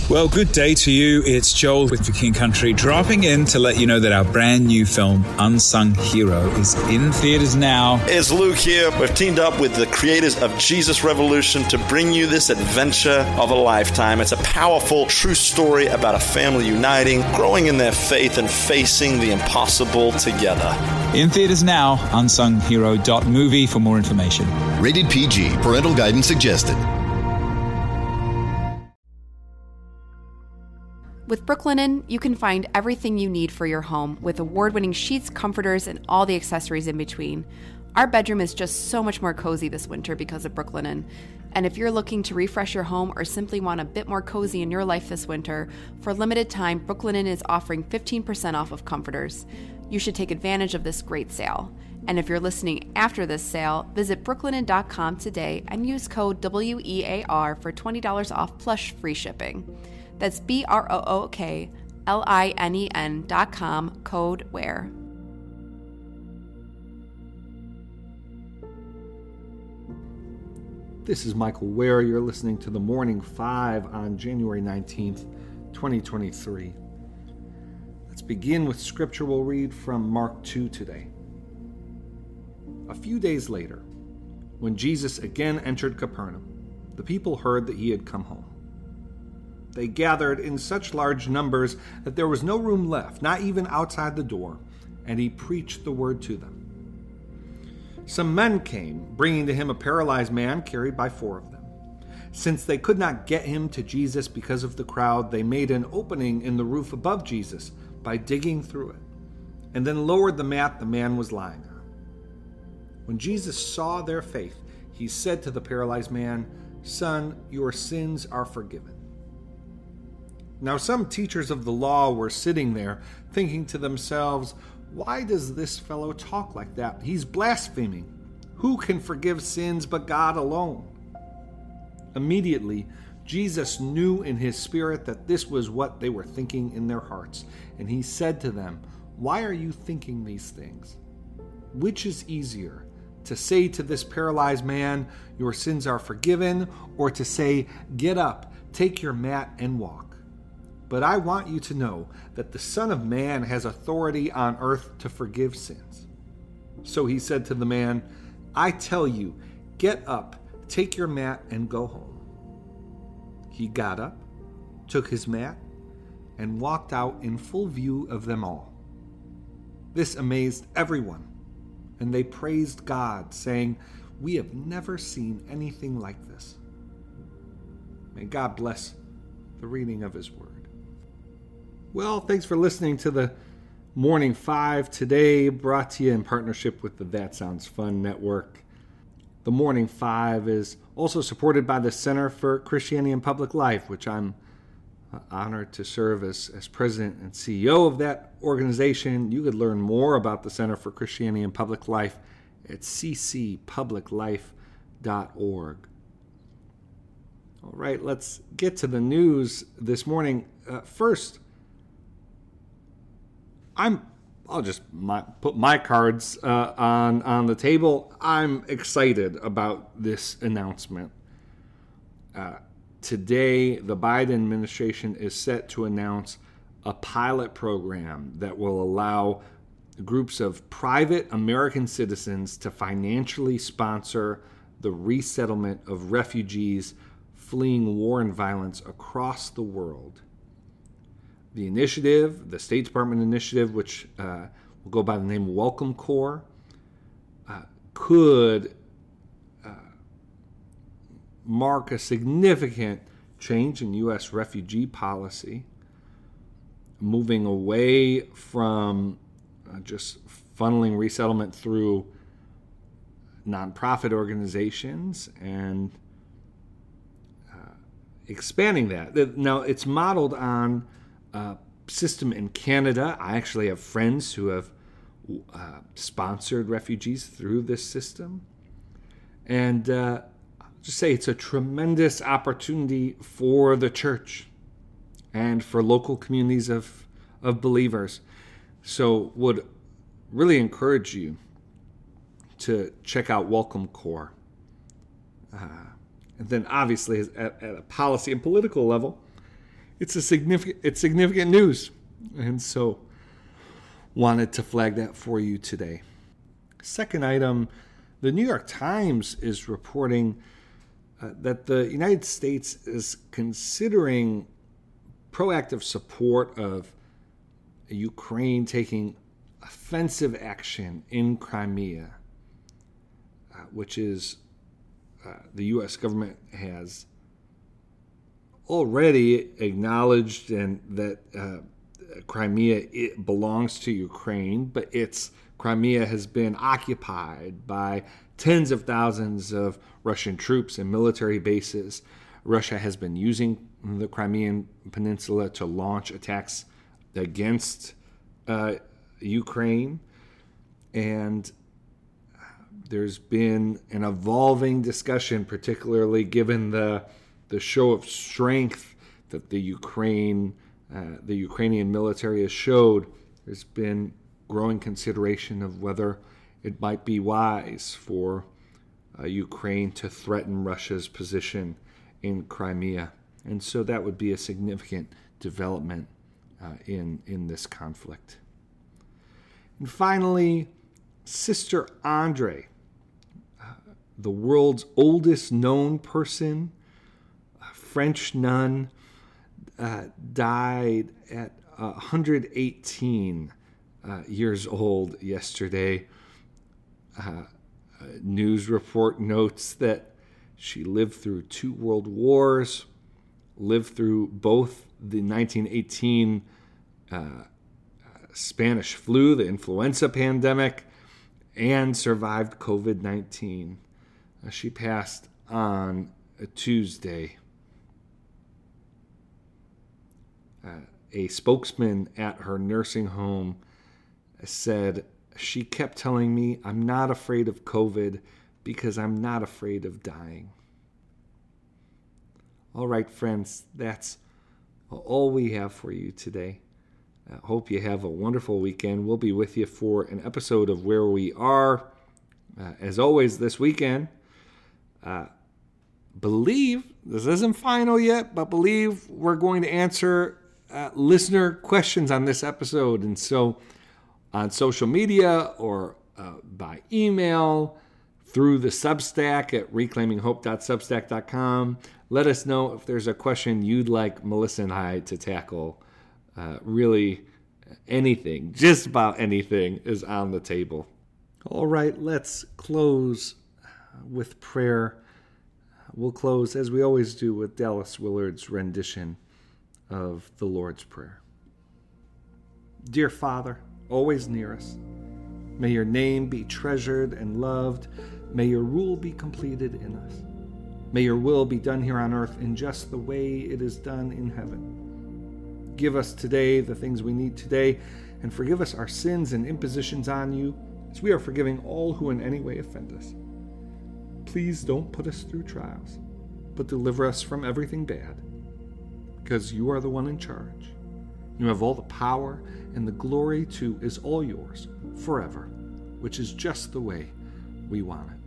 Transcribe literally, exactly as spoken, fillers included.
Well, good day to you. It's Joel with The King Country, dropping in to let you know that our brand new film, Unsung Hero, is in theaters now. It's Luke here. We've teamed up with the creators of Jesus Revolution to bring you this adventure of a lifetime. It's a powerful, true story about a family uniting, growing in their faith, and facing the impossible together. In theaters now, unsung hero dot movie for more information. Rated P G. Parental guidance suggested. With Brooklinen, you can find everything you need for your home with award-winning sheets, comforters, and all the accessories in between. Our bedroom is just so much more cozy this winter because of Brooklinen. And if you're looking to refresh your home or simply want a bit more cozy in your life this winter, for a limited time, Brooklinen is offering fifteen percent off of comforters. You should take advantage of this great sale. And if you're listening after this sale, visit brooklinen dot com today and use code W E A R for twenty dollars off plus free shipping. That's B R O O K L I N E N dot com, code WHERE. This is Michael Ware. You're listening to The Morning Five on January nineteenth, twenty twenty-three. Let's begin with scripture. We'll read from Mark two today. A few days later, when Jesus again entered Capernaum, the people heard that he had come home. They gathered in such large numbers that there was no room left, not even outside the door, and he preached the word to them. Some men came, bringing to him a paralyzed man carried by four of them. Since they could not get him to Jesus because of the crowd, they made an opening in the roof above Jesus by digging through it, and then lowered the mat the man was lying on. When Jesus saw their faith, he said to the paralyzed man, "Son, your sins are forgiven." Now some teachers of the law were sitting there, thinking to themselves, "Why does this fellow talk like that? He's blaspheming. Who can forgive sins but God alone?" Immediately, Jesus knew in his spirit that this was what they were thinking in their hearts, and he said to them, "Why are you thinking these things? Which is easier, to say to this paralyzed man, 'Your sins are forgiven,' or to say, 'Get up, take your mat and walk'? But I want you to know that the Son of Man has authority on earth to forgive sins." So he said to the man, "I tell you, get up, take your mat, and go home." He got up, took his mat, and walked out in full view of them all. This amazed everyone, and they praised God, saying, "We have never seen anything like this." May God bless the reading of his word. Well, thanks for listening to the Morning Five today, brought to you in partnership with the That Sounds Fun Network. The Morning Five is also supported by the Center for Christianity and Public Life, which I'm honored to serve as, as president and C E O of that organization. You could learn more about the Center for Christianity and Public Life at c c public life dot org. All right, let's get to the news this morning. Uh, first, I'm, I'll just my, put my cards uh, on, on the table. I'm excited about this announcement. Uh, today, the Biden administration is set to announce a pilot program that will allow groups of private American citizens to financially sponsor the resettlement of refugees fleeing war and violence across the world. The initiative, the State Department initiative, which uh, will go by the name Welcome Corps, uh, could uh, mark a significant change in U S refugee policy, moving away from uh, just funneling resettlement through nonprofit organizations and uh, expanding that. Now, it's modeled on Uh, system in Canada. I actually have friends who have uh, sponsored refugees through this system. And uh, I'll just say it's a tremendous opportunity for the church and for local communities of, of believers. So would really encourage you to check out Welcome Corps. Uh, and then obviously at, at a policy and political level, it's a significant it's significant news. And so wanted to flag that for you today. Second item, the New York Times is reporting uh, that the United States is considering proactive support of Ukraine taking offensive action in Crimea, uh, which is uh, the U S government has already acknowledged and that uh, Crimea it belongs to Ukraine, but it's Crimea has been occupied by tens of thousands of Russian troops and military bases. Russia has been using the Crimean Peninsula to launch attacks against uh, Ukraine, and there's been an evolving discussion, particularly given the the show of strength that the Ukraine uh, the Ukrainian military has showed. There's been growing consideration of whether it might be wise for uh, Ukraine to threaten Russia's position in Crimea, and so that would be a significant development uh, in in this conflict. And finally, Sister Andre, uh, the world's oldest known person, a French nun, uh, died at uh, one hundred eighteen uh, years old yesterday. Uh, a news report notes that she lived through two world wars, lived through both the nineteen eighteen uh, Spanish flu, the influenza pandemic, and survived covid nineteen. Uh, she passed on a Tuesday. Uh, a spokesman at her nursing home said, "She kept telling me, I'm not afraid of COVID because I'm not afraid of dying." All right, friends, that's all we have for you today. I hope you have a wonderful weekend. We'll be with you for an episode of Where We Are. Uh, as always, this weekend, uh, believe, this isn't final yet, but believe we're going to answer uh, listener questions on this episode. And so on social media or uh, by email, through the Substack at reclaiming hope dot substack dot com, let us know if there's a question you'd like Melissa and I to tackle. Uh, really, anything, just about anything is on the table. All right, let's close with prayer. We'll close, as we always do, with Dallas Willard's rendition of the Lord's Prayer. Dear Father, always near us, may your name be treasured and loved. May your rule be completed in us. May your will be done here on earth in just the way it is done in heaven. Give us today the things we need today, and forgive us our sins and impositions on you, as we are forgiving all who in any way offend us. Please don't put us through trials, but deliver us from everything bad, because you are the one in charge. You have all the power, and the glory too is all yours forever, which is just the way we want it.